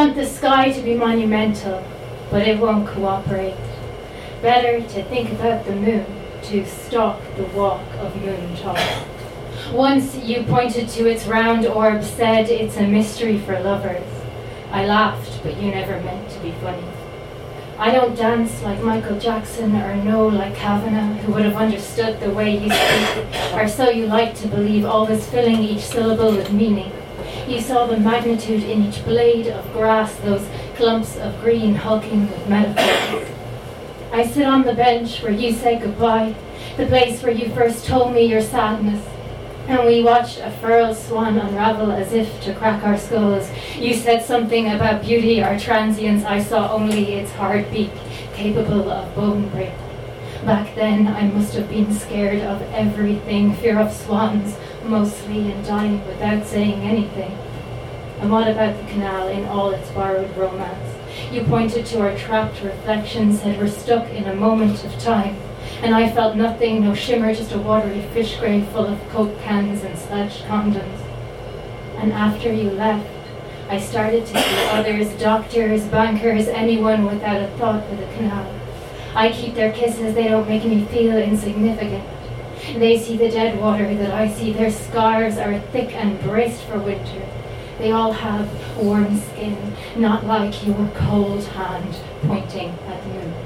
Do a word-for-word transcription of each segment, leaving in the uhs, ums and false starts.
want the sky to be monumental, but it won't cooperate. Better to think about the moon, to stalk the walk of moon talk. Once you pointed to its round orb, said it's a mystery for lovers. I laughed, but you never meant to be funny. I don't dance like Michael Jackson or know like Kavanagh, who would have understood the way you speak, or so you like to believe, always filling each syllable with meaning. You saw the magnitude in each blade of grass, those clumps of green hulking with metaphors. I sit on the bench where you said goodbye, the place where you first told me your sadness, and we watched a feral swan unravel as if to crack our skulls. You said something about beauty or transience. I saw only its hard beak, capable of bone break. Back then, I must have been scared of everything, fear of swans, mostly, and dying without saying anything. And what about the canal in all its borrowed romance? You pointed to our trapped reflections, said we're stuck in a moment of time. And I felt nothing, no shimmer, just a watery fish grave full of Coke cans and sledged condoms. And after you left, I started to see others, doctors, bankers, anyone without a thought for the canal. I keep their kisses, they don't make me feel insignificant. They see the dead water that I see, their scars are thick and braced for winter. They all have warm skin, not like your cold hand pointing at the moon.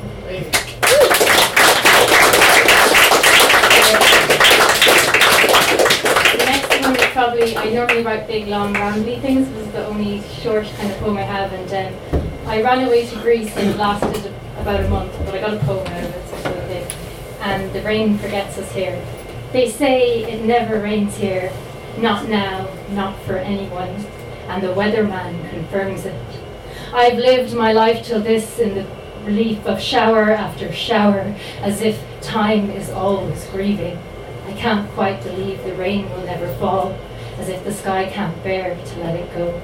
The next one is probably, I normally write big, long, rambly things. This is the only short kind of poem I have, and um, I ran away to Greece and it lasted about a month, but I got a poem out of it, so it's okay. And the rain forgets us here. They say it never rains here, not now, not for anyone, and the weatherman confirms it. I've lived my life till this in the relief of shower after shower, as if time is always grieving. I can't quite believe the rain will never fall, as if the sky can't bear to let it go.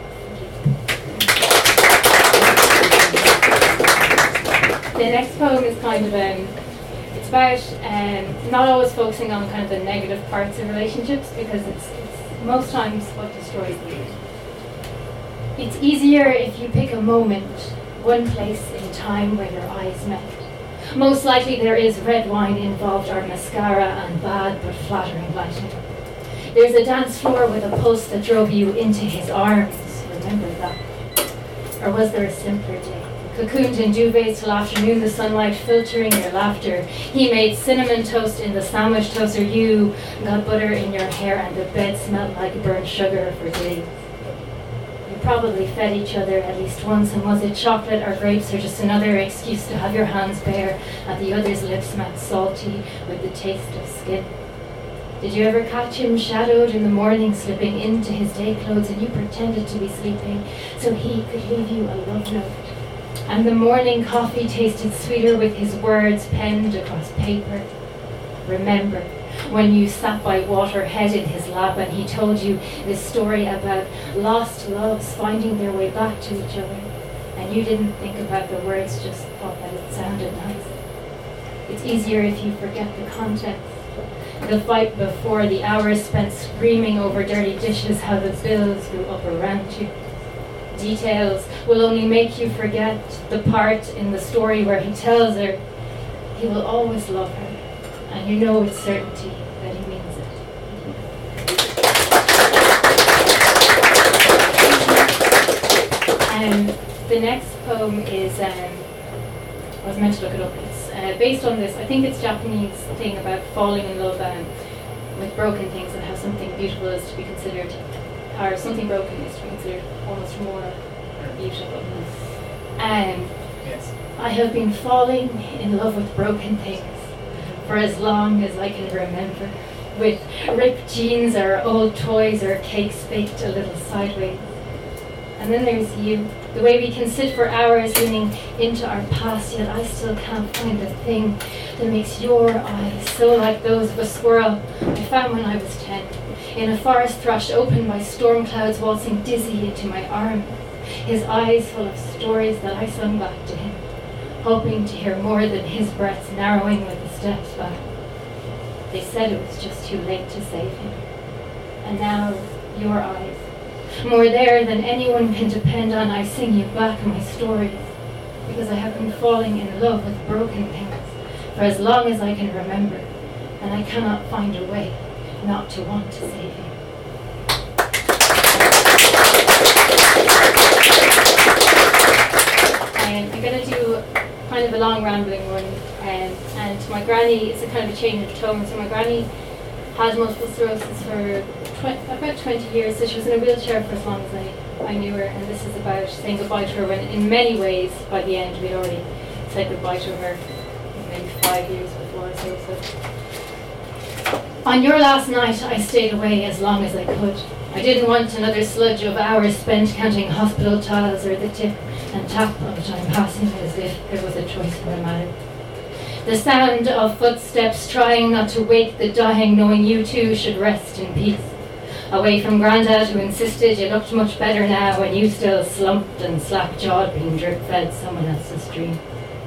The next poem is kind of, um, it's about um, not always focusing on kind of the negative parts of relationships, because it's, it's most times what destroys them. It's easier if you pick a moment, one place in time where your eyes met. Most likely there is red wine involved, or mascara and bad but flattering lighting. There's a dance floor with a pulse that drove you into his arms. Remember that. Or was there a simpler day? Cocooned in duvets till afternoon, the sunlight filtering your laughter. He made cinnamon toast in the sandwich toaster. You got butter in your hair and the bed smelled like burnt sugar for days. You probably fed each other at least once, and was it chocolate or grapes or just another excuse to have your hands bare and the other's lips smacked salty with the taste of skin? Did you ever catch him shadowed in the morning, slipping into his day clothes, and you pretended to be sleeping so he could leave you a love note? And the morning coffee tasted sweeter with his words penned across paper. Remember when you sat by water, head in his lap, and he told you this story about lost loves finding their way back to each other, and you didn't think about the words, just thought that it sounded nice. It's easier if you forget the context. The fight before, the hours spent screaming over dirty dishes, how the bills grew up around you. Details will only make you forget the part in the story where he tells her he will always love her, and you know with certainty that he means it. Um, the next poem is, um, I was meant to look it up, it's uh, based on this, I think it's Japanese thing about falling in love um, with broken things, and how something beautiful is to be considered, or something broken is to be considered almost more beautiful. Um, Yes. I have been falling in love with broken things for as long as I can remember, with ripped jeans or old toys or cakes baked a little sideways. And then there's you, the way we can sit for hours leaning into our past, yet I still can't find the thing that makes your eyes so like those of a squirrel I found when I was ten, in a forest thrust opened by storm clouds waltzing dizzy into my arms, his eyes full of stories that I sung back to him, hoping to hear more than his breaths narrowing with the steps back. They said it was just too late to save him. And now, your eyes, More there than anyone can depend on, I sing you back my stories, because I have been falling in love with broken things for as long as I can remember, and I cannot find a way not to want to save you. Um, I'm going to do kind of a long rambling one, um, and my granny, it's a kind of a change of tone. So my granny had multiple sclerosis for tw- about twenty years, so she was in a wheelchair for as long as I, I knew her, and this is about saying goodbye to her when in many ways by the end we'd already said goodbye to her maybe five years before or so. so. On your last night I stayed away as long as I could. I didn't want another sludge of hours spent counting hospital tiles or the tip and tap of time passing as if there was a choice in the matter. The sound of footsteps trying not to wake the dying, knowing you too should rest in peace. Away from Grandad, who insisted you looked much better now when you still slumped and slack-jawed being drip-fed someone else's dream.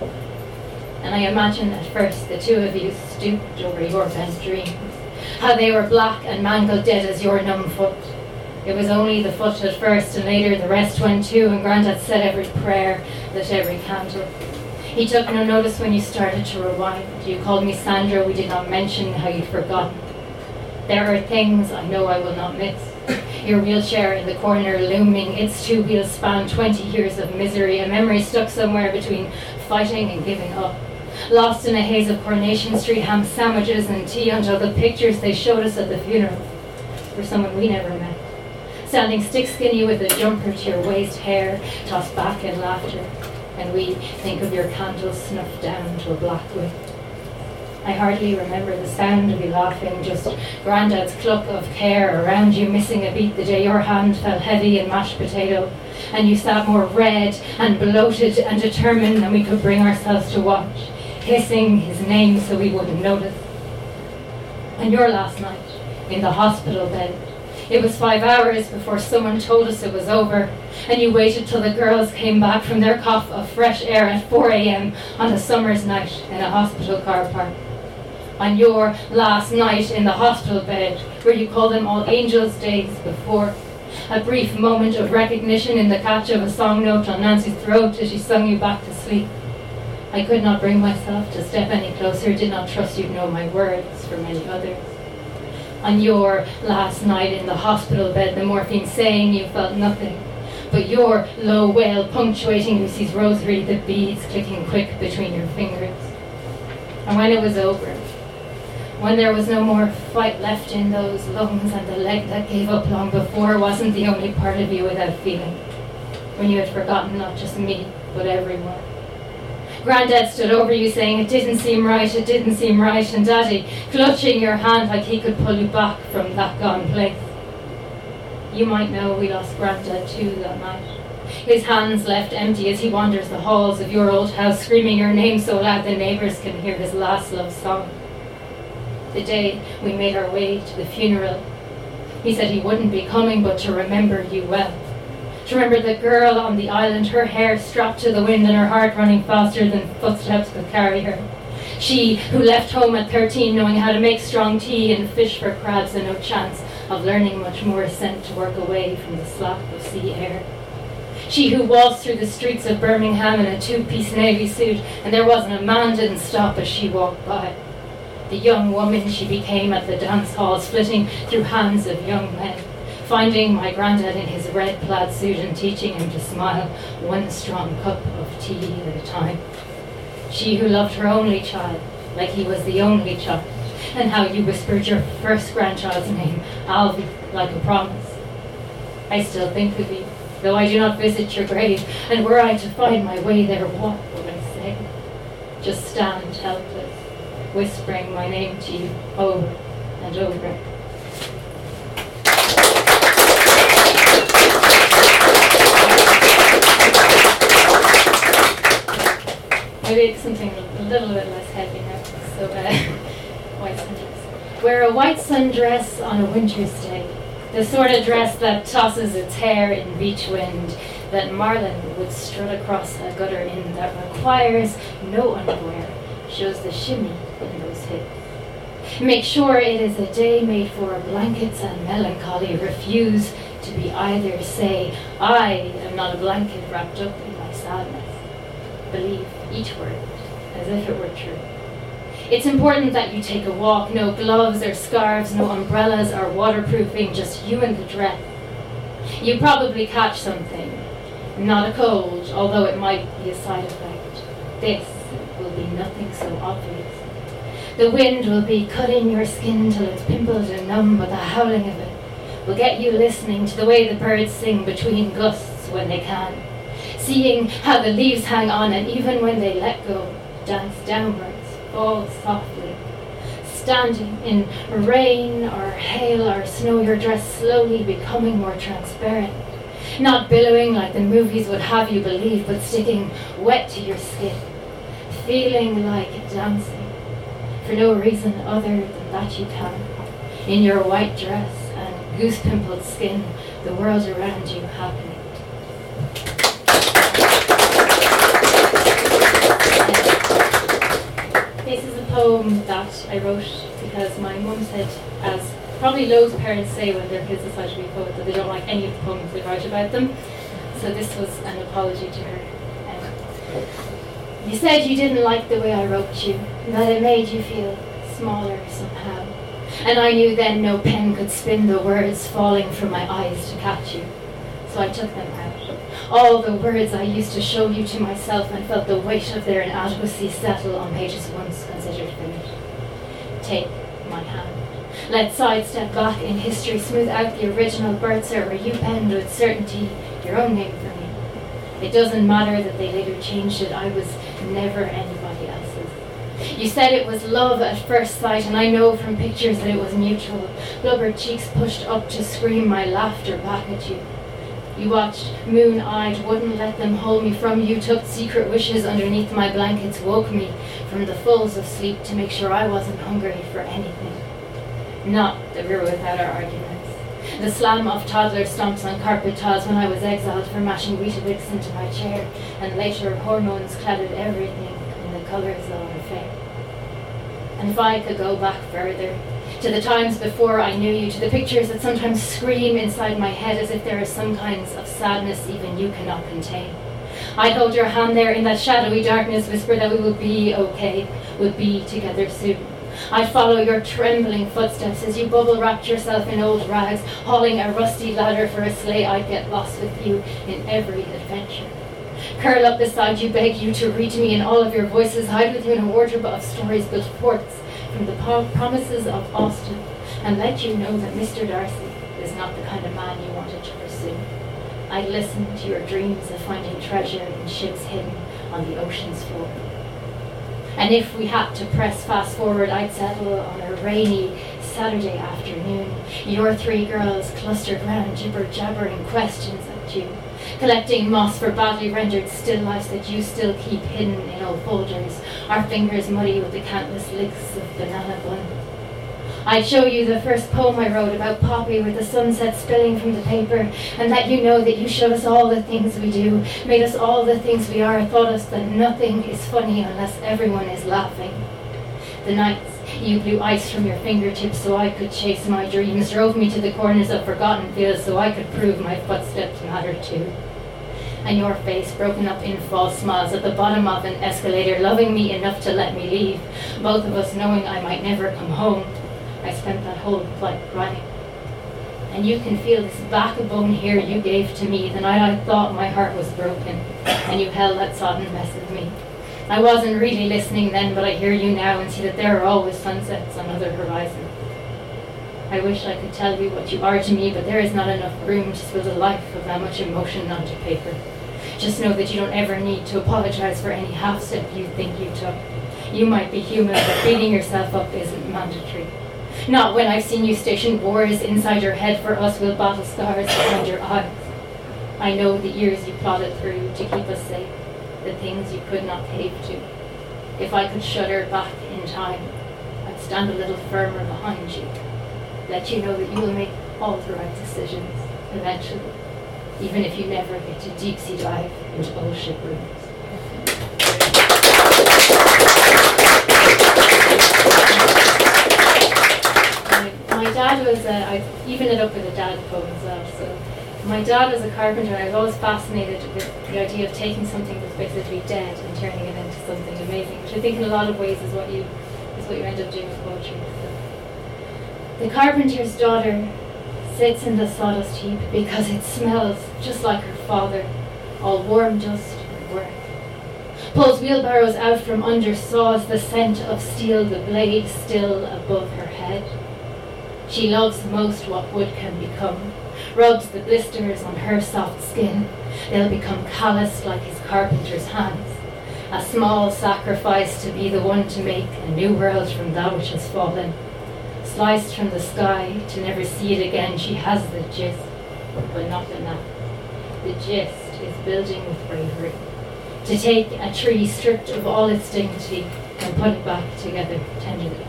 And I imagine at first the two of you stooped over your bent dreams, how they were black and mangled dead as your numb foot. It was only the foot at first, and later the rest went too, and Grandad said every prayer, lit every candle. He took no notice when you started to rewind. You called me Sandra, we did not mention how you'd forgotten. There are things I know I will not miss. Your wheelchair in the corner looming, its two wheels span twenty years of misery, a memory stuck somewhere between fighting and giving up. Lost in a haze of Coronation Street ham sandwiches and tea until the pictures they showed us at the funeral were someone we never met. Standing stick-skinny with a jumper to your waist, hair tossed back in laughter, and we think of your candles snuffed down to a black wick. I hardly remember the sound of you laughing, just Grandad's cluck of care around you missing a beat the day your hand fell heavy in mashed potato, and you sat more red and bloated and determined than we could bring ourselves to watch, hissing his name so we wouldn't notice. And your last night, in the hospital bed, it was five hours before someone told us it was over, and you waited till the girls came back from their cough of fresh air at four a.m. on a summer's night in a hospital car park. On your last night in the hospital bed, where you called them all angels days before, a brief moment of recognition in the catch of a song note on Nancy's throat as she sung you back to sleep. I could not bring myself to step any closer, did not trust you'd know my words for many others. On your last night in the hospital bed, the morphine saying you felt nothing, but your low wail punctuating Lucy's rosary, the beads clicking quick between your fingers. And when it was over, when there was no more fight left in those lungs and the leg that gave up long before wasn't the only part of you without feeling, when you had forgotten not just me, but everyone. Grandad stood over you saying it didn't seem right, it didn't seem right, and Daddy clutching your hand like he could pull you back from that gone place. You might know we lost Grandad too that night. His hands left empty as he wanders the halls of your old house, screaming your name so loud the neighbours can hear his last love song. The day we made our way to the funeral, he said he wouldn't be coming, but to remember you well. To remember the girl on the island, her hair strapped to the wind and her heart running faster than footsteps could carry her. She who left home at thirteen knowing how to make strong tea and fish for crabs and no chance of learning much more, sent to work away from the slap of sea air. She who waltzed through the streets of Birmingham in a two-piece navy suit, and there wasn't a man didn't stop as she walked by. The young woman she became at the dance halls, flitting through hands of young men, finding my Grandad in his red plaid suit and teaching him to smile one strong cup of tea at a time. She who loved her only child like he was the only child, and how you whispered your first grandchild's name, Alvy, like a promise. I still think of you, though I do not visit your grave, and were I to find my way there, what would I say? Just stand helpless, whispering my name to you over and over. Maybe it's something a little bit less heavy now. So, uh, white sundress. Wear a white sundress on a winter's day. The sort of dress that tosses its hair in beach wind, that Marlin would strut across a gutter in, that requires no underwear, shows the shimmy in those hips. Make sure it is a day made for blankets and melancholy. Refuse to be either. Say, I am not a blanket wrapped up in my sadness. Believe each word as if it were true. It's important that you take a walk, no gloves or scarves, no umbrellas or waterproofing, just you and the dread. You probably catch something, not a cold, although it might be a side effect. This will be nothing so obvious. The wind will be cutting your skin till it's pimpled and numb, but the howling of it will get you listening to the way the birds sing between gusts when they can, seeing how the leaves hang on and even when they let go, dance downwards, fall softly. Standing in rain or hail or snow, your dress slowly becoming more transparent, not billowing like the movies would have you believe, but sticking wet to your skin, feeling like dancing for no reason other than that you can. In your white dress and goose-pimpled skin, the world around you happening. This is a poem that I wrote because my mum said, as probably loads of parents say when their kids decide to be a poet, that they don't like any of the poems they write about them. So this was an apology to her. Um, you said you didn't like the way I wrote you, that it made you feel smaller somehow. And I knew then no pen could spin the words falling from my eyes to catch you. So I took them out. All the words I used to show you to myself and felt the weight of their inadequacy settle on pages once considered finished. Take my hand. Let's sidestep back in history, smooth out the original birth cert where you penned with certainty your own name for me. It doesn't matter that they later changed it. I was never anybody else's. You said it was love at first sight, and I know from pictures that it was mutual. Blubbered cheeks pushed up to scream my laughter back at you. You watched, moon-eyed, wouldn't let them hold me from you, took secret wishes underneath my blankets, woke me from the fulls of sleep to make sure I wasn't hungry for anything. Not that we were without our arguments. The slam of toddler stomps on carpet tiles when I was exiled for mashing Weetabix into my chair, and later hormones clouded everything in the colours of an affair. And if I could go back further, to the times before I knew you, to the pictures that sometimes scream inside my head as if there are some kinds of sadness even you cannot contain. I'd hold your hand there in that shadowy darkness, whisper that we will be okay, we'll be together soon. I'd follow your trembling footsteps as you bubble-wrapped yourself in old rags, hauling a rusty ladder for a sleigh. I'd get lost with you in every adventure. Curl up beside you, beg you to read to me in all of your voices, hide with you in a wardrobe of stories, build forts from the po- promises of Austin, and let you know that Mister Darcy is not the kind of man you wanted to pursue. I'd listen to your dreams of finding treasure in ships hidden on the ocean's floor. And if we had to press fast forward, I'd settle on a rainy Saturday afternoon, your three girls clustered round, jibber-jabbering questions at you, collecting moss for badly rendered still lifes that you still keep hidden in old folders, our fingers muddy with the countless licks of banana bun. I'd show you the first poem I wrote about Poppy with the sunset spilling from the paper, and let you know that you showed us all the things we do, made us all the things we are, taught us that nothing is funny unless everyone is laughing. The nights you blew ice from your fingertips so I could chase my dreams, drove me to the corners of forgotten fields so I could prove my footsteps mattered too. And your face broken up in false smiles at the bottom of an escalator, loving me enough to let me leave, both of us knowing I might never come home. I spent that whole flight crying. And you can feel this backbone here you gave to me the night I thought my heart was broken, and you held that sodden mess of me. I wasn't really listening then, but I hear you now and see that there are always sunsets on other horizons. I wish I could tell you what you are to me, but there is not enough room to spill the life of that much emotion onto paper. Just know that you don't ever need to apologize for any half-step you think you took. You might be human, but beating yourself up isn't mandatory. Not when I've seen you station wars inside your head for us with battle scars behind your eyes. I know the years you plotted through to keep us safe, the things you could not cave to. If I could shudder back in time, I'd stand a little firmer behind you, let you know that you will make all the right decisions eventually, even if you never get to deep sea dive into old ship rooms. My dad was, uh, I even it up with a dad poem as well, so My dad was a carpenter, and I was always fascinated with the idea of taking something that's basically dead and turning it into something amazing, which I think in a lot of ways is what you is what you end up doing with poetry. So, the carpenter's daughter sits in the sawdust heap because it smells just like her father, all warm dust and work. Pulls wheelbarrows out from under saws, the scent of steel, the blade still above her head. She loves most what wood can become, rubs the blisters on her soft skin. They'll become calloused like his carpenter's hands. A small sacrifice to be the one to make a new world from that which has fallen. Sliced from the sky to never see it again, she has the gist, but not the knack. The gist is building with bravery. To take a tree stripped of all its dignity and put it back together tenderly.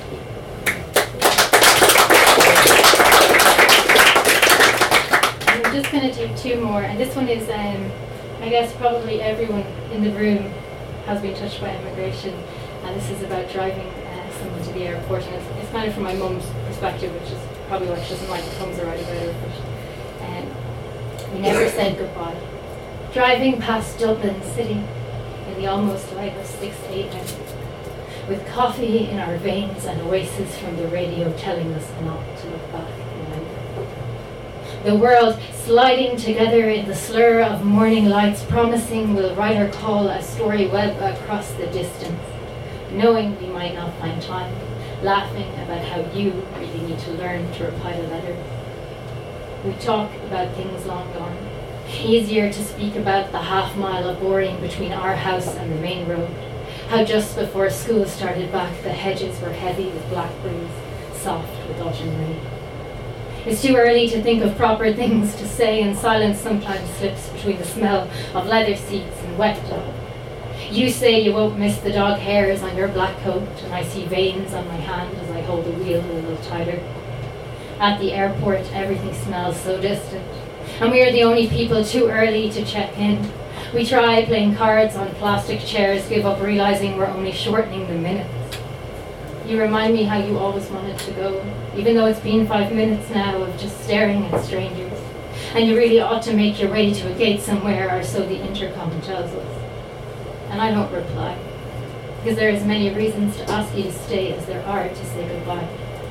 And I'm just going to take two more, and this one is, um, I guess probably everyone in the room has been touched by immigration, and this is about driving uh, someone to the airport, and it's, it's kind of from my mum's perspective, which is probably why she doesn't like the comes around about her, but um, we never said goodbye. Driving past Dublin City in the almost light of six a.m. with coffee in our veins and oasis from the radio telling us not to look back in anger. The world sliding together in the slur of morning lights, promising we'll write our call a story web across the distance, knowing we might not find time, laughing about how you really need to learn to reply to letters. We talk about things long gone. Easier to speak about the half mile of boring between our house and the main road. How just before school started back, the hedges were heavy with blackberries, soft with autumn rain. It's too early to think of proper things to say, and silence sometimes slips between the smell of leather seats and wet dog. You say you won't miss the dog hairs on your black coat, and I see veins on my hand as I hold the wheel a little tighter. At the airport, everything smells so distant. And we are the only people too early to check in. We try playing cards on plastic chairs, give up realizing we're only shortening the minutes. You remind me how you always wanted to go, even though it's been five minutes now of just staring at strangers. And you really ought to make your way to a gate somewhere, or so the intercom tells us. And I don't reply, because there are as many reasons to ask you to stay as there are to say goodbye.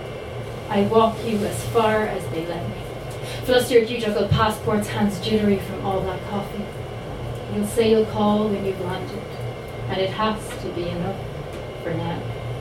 I walk you as far as they let me. Flustered, you juggle passports, hands jittery from all that coffee. You'll say you'll call when you've landed, and it has to be enough for now.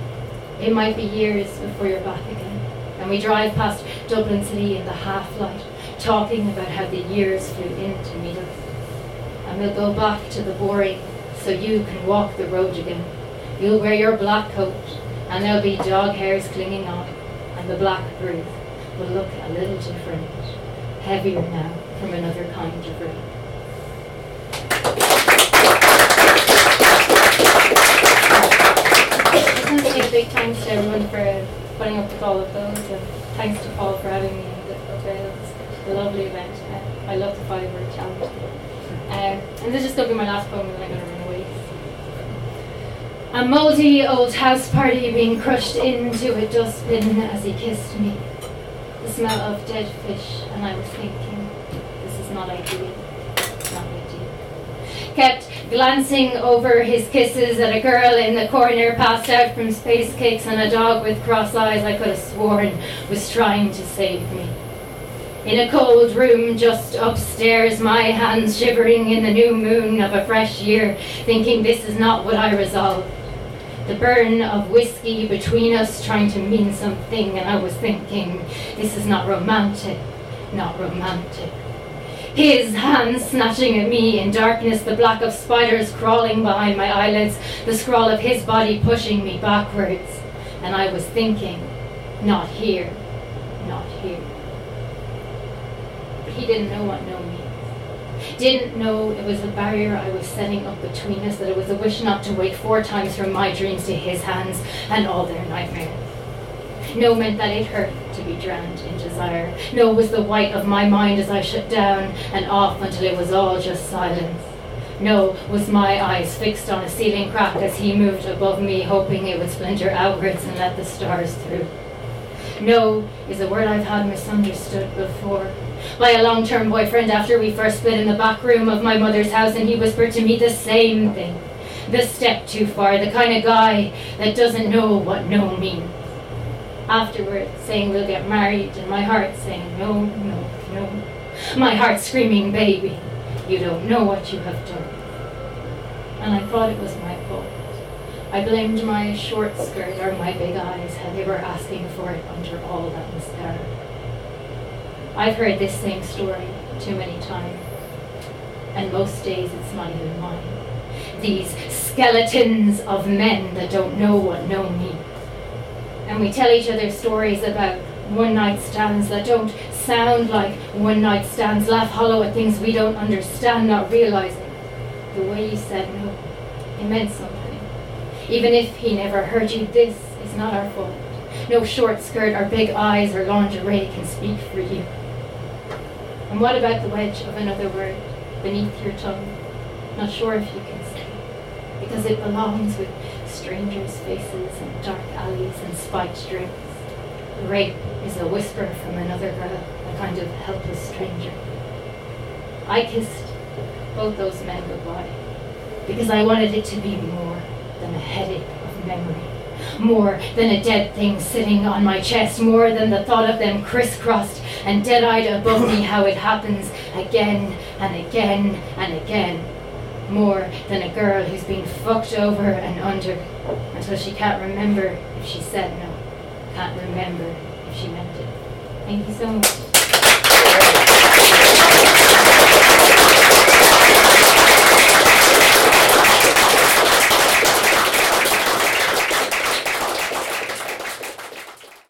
It might be years before you're back again, and we drive past Dublin City in the half-light, talking about how the years flew in to meet us. And we'll go back to the boring, so you can walk the road again. You'll wear your black coat, and there'll be dog hairs clinging on, and the blackberries will look a little different. Heavier now from another kind of rain. I just want to say a big thanks to everyone for putting up with all of those, and thanks to Paul for having me in the book. It was a lovely event. Uh, I love the five-word challenge. Um, and this is just going to be my last poem, and then I'm going to run away. A mouldy old house party being crushed into a dustbin as he kissed me. The smell of dead fish, and I was thinking, this is not ideal, not ideal. Kept glancing over his kisses at a girl in the corner, passed out from space cakes, and a dog with cross eyes I could have sworn was trying to save me. In a cold room just upstairs, my hands shivering in the new moon of a fresh year, thinking this is not what I resolved. The burn of whiskey between us trying to mean something, and I was thinking, this is not romantic, not romantic. His hands snatching at me in darkness, the black of spiders crawling behind my eyelids, the scrawl of his body pushing me backwards. And I was thinking, not here, not here. But he didn't know what no means. Didn't know it was a barrier I was setting up between us, that it was a wish not to wait four times from my dreams to his hands and all their nightmares. No meant that it hurt to be drowned in desire. No was the white of my mind as I shut down and off until it was all just silence. No was my eyes fixed on a ceiling crack as he moved above me, hoping it would splinter outwards and let the stars through. No is a word I've had misunderstood before. by a long-term boyfriend after we first split in the back room of my mother's house, and he whispered to me the same thing. The step too far, the kind of guy that doesn't know what no means. Afterwards, saying we'll get married, and my heart saying no, no, no. My heart screaming, baby, you don't know what you have done. And I thought it was my fault. I blamed my short skirt or my big eyes, how they were asking for it under all that mascara. I've heard this same story too many times, and most days it's not even mine. These skeletons of men that don't know what no means. And we tell each other stories about one-night stands that don't sound like one-night stands, laugh hollow at things we don't understand, not realizing the way you said no, it meant something. Even if he never heard you, this is not our fault. No short skirt or big eyes or lingerie can speak for you. And what about the wedge of another word beneath your tongue? Not sure if you can say, because it belongs with strangers' faces and dark alleys and spiked drinks. Rape is a whisper from another girl, a kind of helpless stranger. I kissed both those men goodbye because I wanted it to be more than a headache of memory, more than a dead thing sitting on my chest, more than the thought of them crisscrossed and dead-eyed above me, how it happens again and again and again, more than a girl who's been fucked over and under until she can't remember if she said no, can't remember if she meant it. Thank you so much.